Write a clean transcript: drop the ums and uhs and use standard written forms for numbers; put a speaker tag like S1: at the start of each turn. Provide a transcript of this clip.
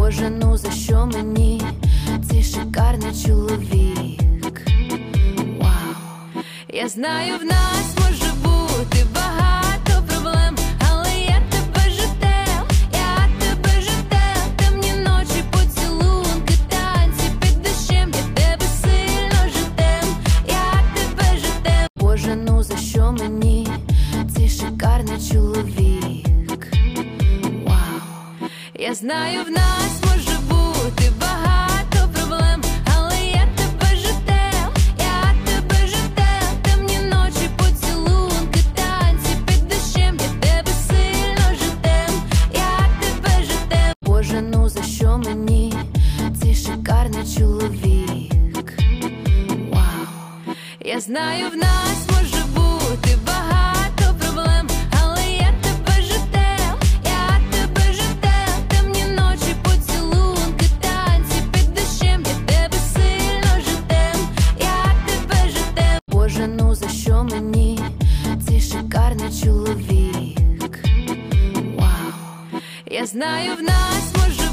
S1: Боже, ну за що мені цей шикарний чоловік? Вау. Я знаю, в нас може бути багато проблем, але я тебе ждем, я тебе ждем. Темні ночі, поцілунки, танці під дощем, я тебе сильно ждем, я тебе ждем. Боже, ну за що мені цей шикарний чоловік? Вау. Я знаю, в нас може бути багато проблем, але я тебе ждем, я тебе ждем. Темні ночі, поцілунки, танці під дощем, я тебе сильно ждем, я тебе ждем. Боже, ну за що мені цей шикарний чоловік? Вау. Я знаю, в нас може бути багато проблем, але я тебе ждем, я тебе ждем. Темні ночі, поцілунки, танці під дощем, я тебе сильно ждем, я тебе ждем. Боже, ну за що мені цей шикарний чоловік? Вау. Я знаю, в нас може